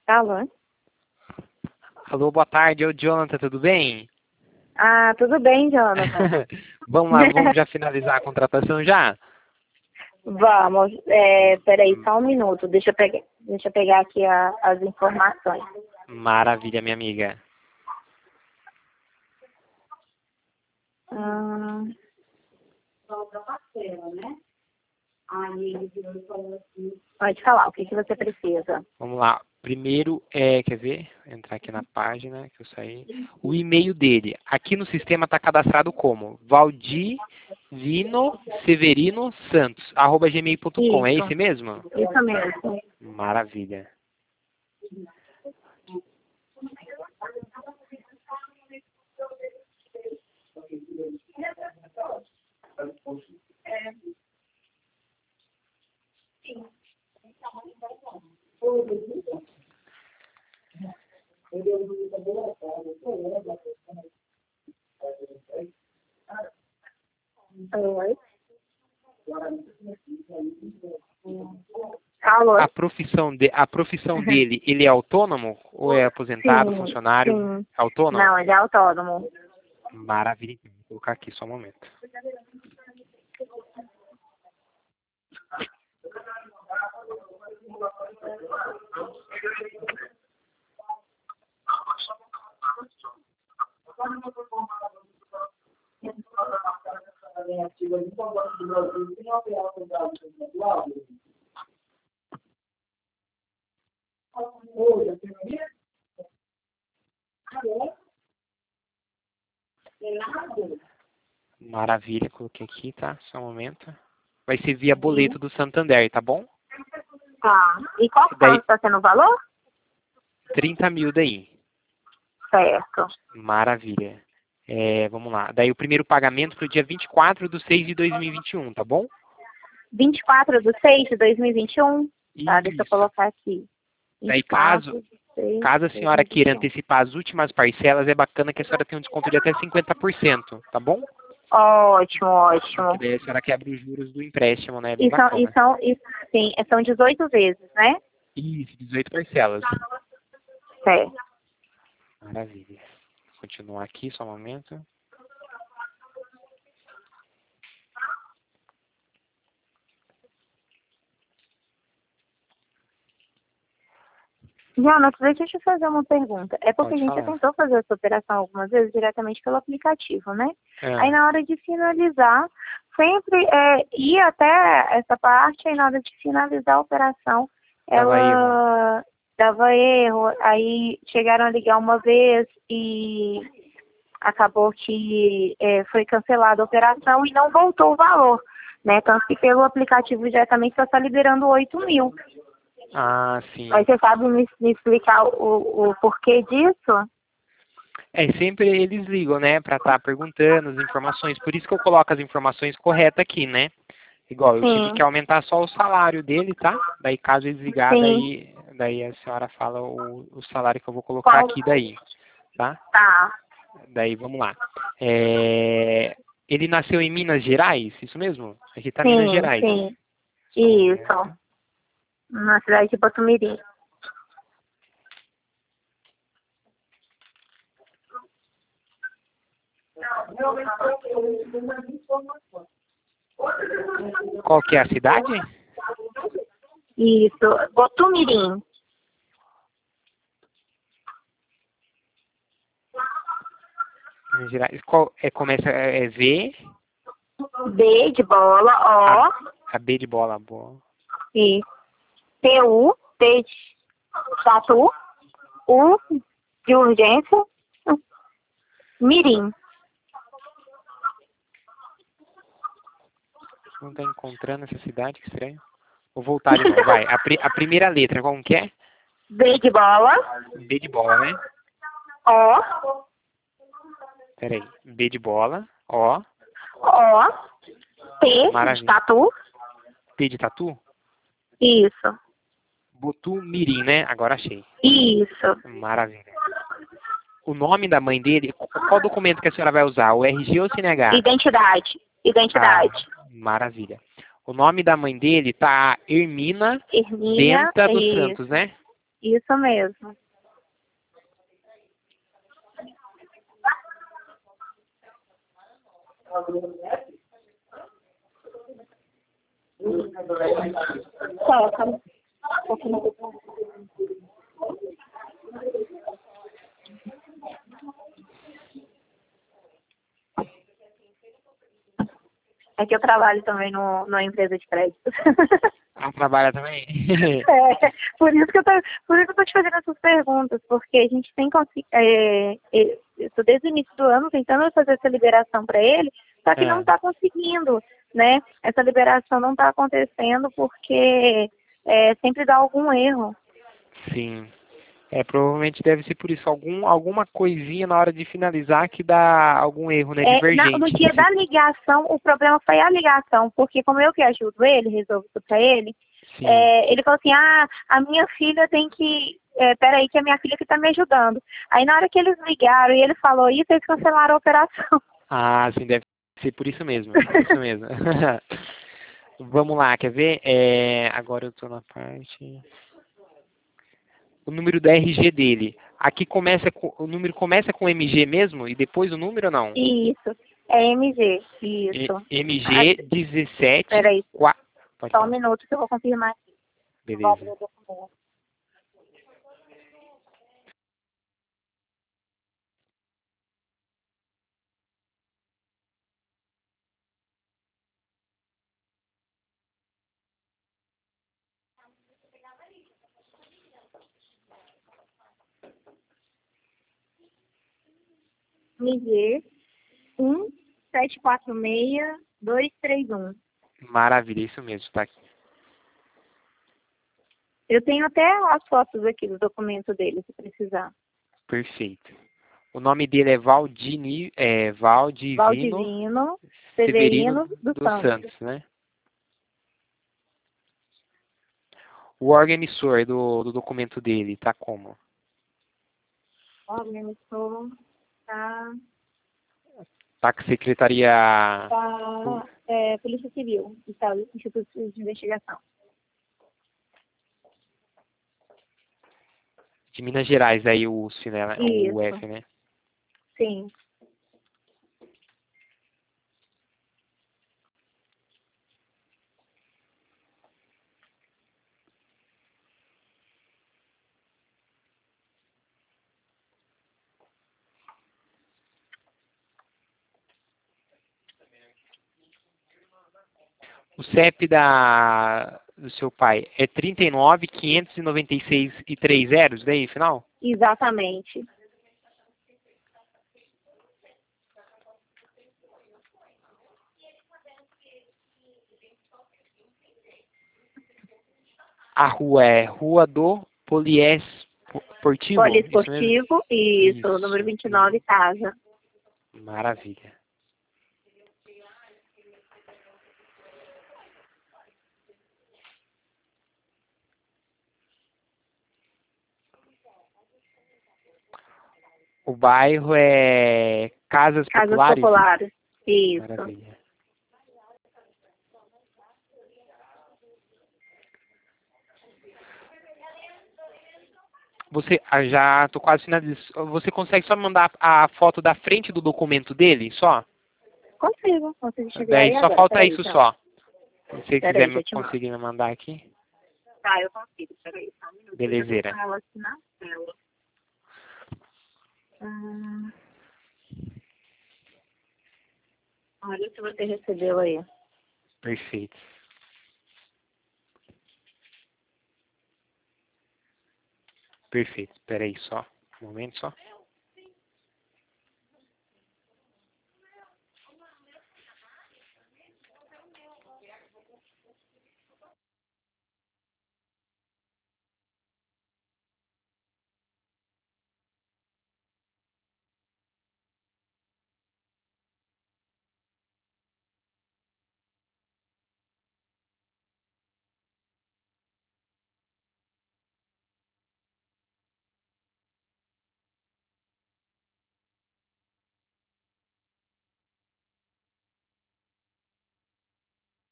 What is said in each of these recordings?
Alô? Alô, boa tarde, é o Jonathan, tudo bem? Ah, tudo bem, Jonathan. Vamos lá, vamos já finalizar a contratação já? Vamos, peraí, só um minuto, deixa eu pegar aqui as informações. Maravilha, minha amiga. Hum, pode falar, o que que você precisa? Vamos lá. Primeiro, quer ver? Vou entrar aqui na página que eu saí. O e-mail dele. Aqui no sistema está cadastrado como valdivino severino santos@gmail.com. É esse mesmo? Isso mesmo. Maravilha. Oi. Alô? A profissão dele, ele é autônomo ou é aposentado, Sim, funcionário? sim. Autônomo? Não, ele é autônomo. Maravilha. Vou colocar aqui só um momento. Maravilha, coloquei aqui, tá? Só um momento. Vai ser via boleto do Santander, tá bom? Tá. E qual que Daí, está sendo o valor? 30 mil daí. Certo. Maravilha. Vamos lá. Daí o primeiro pagamento para o dia 24/6/2021, tá bom? 24/6/2021? Tá, deixa eu Isso. colocar aqui. Daí 24/6/2021. caso a senhora queira antecipar as últimas parcelas, é bacana que a senhora tenha um desconto de até 50%, tá bom? Ótimo, ótimo. Porque daí a senhora quebra os juros do empréstimo, né? É bem E são, bacana. sim, são 18 vezes, né? Isso, 18 parcelas. Certo. Maravilha. Vou continuar aqui, só um momento. Jonathan, deixa eu te fazer uma pergunta. É porque a Pode gente já falar. tentou fazer essa operação algumas vezes diretamente pelo aplicativo, né? Aí Ah, na hora de finalizar, sempre ia até essa parte, aí na hora de finalizar a operação, dava erro. ela dava erro, aí chegaram a ligar uma vez e acabou que foi cancelada a operação e não voltou o valor, né? Tanto que pelo aplicativo diretamente só está liberando 8 mil. Ah, sim. Mas você sabe me explicar o porquê disso? Sempre eles ligam, né, pra estar perguntando as informações. Por isso que eu coloco as informações corretas aqui, né? Igual, eu tive Sim, que aumentar só o salário dele, tá? Daí, caso eles ligar, sim. daí a senhora fala o salário que eu vou colocar Qual? aqui daí, tá? Tá. Daí, vamos lá. Ele nasceu em Minas Gerais, isso mesmo? Aqui tá Minas Sim, Gerais. sim. Só um Isso. momento. Na cidade de Botumirim. Qual que é a cidade? Isso. Botumirim. Minas Gerais. Começa, V, B de bola, a, O. a B de bola, boa. E TU. T de tatu. U de urgência. Mirim. Não tá encontrando essa cidade, que estranho. Vou voltar de novo, vai. A primeira letra, como que é? B de bola. B de bola, né? O. Peraí. B de bola, O, O. T de maravilha. tatu. T de tatu? Isso. Botumirim, né? Agora achei. Isso. Maravilha. O nome da mãe dele, qual documento que a senhora vai usar? O RG ou o CNH? Identidade. Ah, Identidade. maravilha. O nome da mãe dele tá Hermina Hermínia Benta dos e Santos, né? Isso mesmo. Coloca. É que eu trabalho também numa empresa de crédito. Ah, trabalha também? É, por isso que eu tô te fazendo essas perguntas, porque a gente tem conseguido. Eu tô desde o início do ano tentando fazer essa liberação para ele, só que não está conseguindo, né? Essa liberação não está acontecendo porque sempre dá algum erro. Sim. Provavelmente deve ser por isso. Alguma coisinha na hora de finalizar que dá algum erro, né? No Divergente. dia da ligação, o problema foi a ligação, porque como eu que ajudo ele, resolvo isso para ele, Sim. ele falou assim, a minha filha tem que. Peraí, que é a minha filha que está me ajudando. Aí na hora que eles ligaram e ele falou isso, eles cancelaram a operação. Ah, sim, deve ser por isso mesmo. Por isso mesmo. Vamos lá, quer ver? Agora eu estou na parte. O número da RG dele. Aqui o número começa com MG mesmo e depois o número ou não? Isso, é MG, isso. MG 17. Peraí, Pode só um falar. minuto que eu vou confirmar aqui. Vou abrir Beleza. o documento. MG 1746231. Maravilha, isso mesmo, tá aqui. Eu tenho até as fotos aqui do documento dele, se precisar. Perfeito. O nome dele é Valdivino Valdivino Severino Severino dos dos Santos. Santos, né? O órgão emissor do documento dele tá como? Organizou, tá, Tá com a Secretaria Polícia Civil, Instituto de Investigação. de Minas Gerais, aí o USF, né? O Isso, UF, né? sim. O CEP do seu pai é 39.596 e 3 zeros, daí, final? Exatamente. A rua é Rua do Poliesportivo? Isso mesmo? Poliesportivo, isso, Isso. número 29, casa. Maravilha. O bairro é Casas Casas Populares? Populares, isso. Maravilha. Já tô quase finalizando. Você consegue só mandar a foto da frente do documento dele, só? Consigo chegar Daí aí só agora. falta Peraí, isso então. só. Se você quiser Peraí, que eu te mando. conseguir me mandar aqui. Tá, eu consigo. Peraí, só um minuto. Eu já tô Belezeira. com ela aqui na tela. Olha se você recebeu aí. Perfeito. Perfeito. Espera aí só. Um momento só.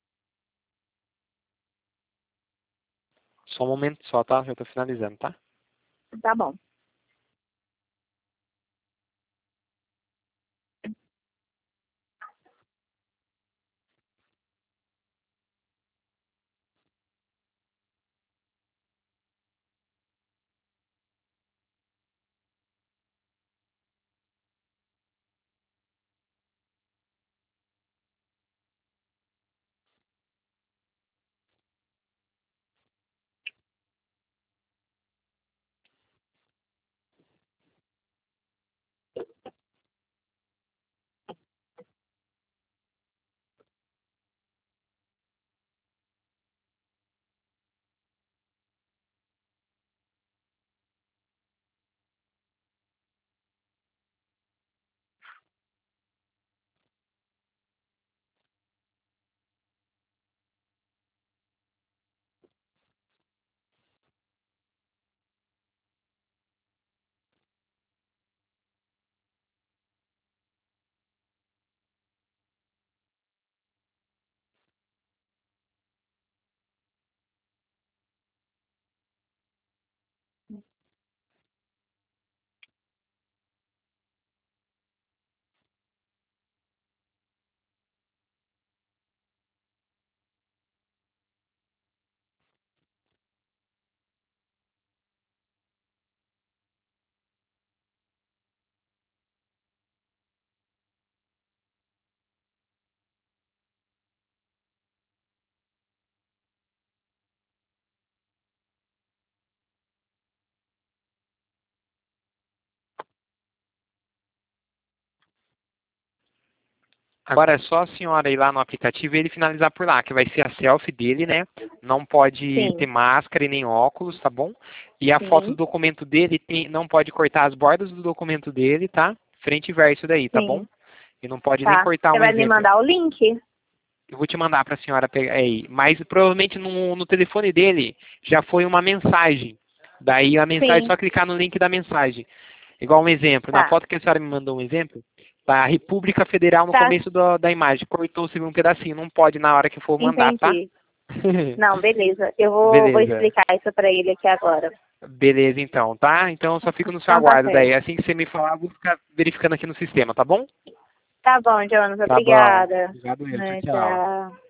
Só um momento só, tá? Já tô finalizando, tá? Tá bom. Agora é só a senhora ir lá no aplicativo e ele finalizar por lá, que vai ser a selfie dele, né? Não pode ter Sim, máscara e nem óculos, tá bom? E a foto do sim, documento dele não pode cortar as bordas do documento dele, tá? Frente e verso daí, tá bom? sim. E não pode nem Tá. cortar Você um vai me exemplo. mandar o link? Eu vou te mandar para a senhora pegar aí. Mas provavelmente no telefone dele já foi uma mensagem. Daí a mensagem é Sim, só clicar no link da mensagem. Igual um exemplo. Na tá. foto que a senhora me mandou um exemplo, tá a República Federal no Tá, começo da imagem. Cortou-se um pedacinho. Não pode na hora que for mandar, tá? entendi. Não, beleza. Eu vou Beleza. explicar isso pra ele aqui agora. Beleza, então, tá? Então eu só fico no seu Então tá aguardo daí. certo. Assim que você me falar, eu vou ficar verificando aqui no sistema, tá bom? Tá bom, Jonas. Tá bom. Obrigada. Obrigado eu. Tchau, Né, tchau. tchau.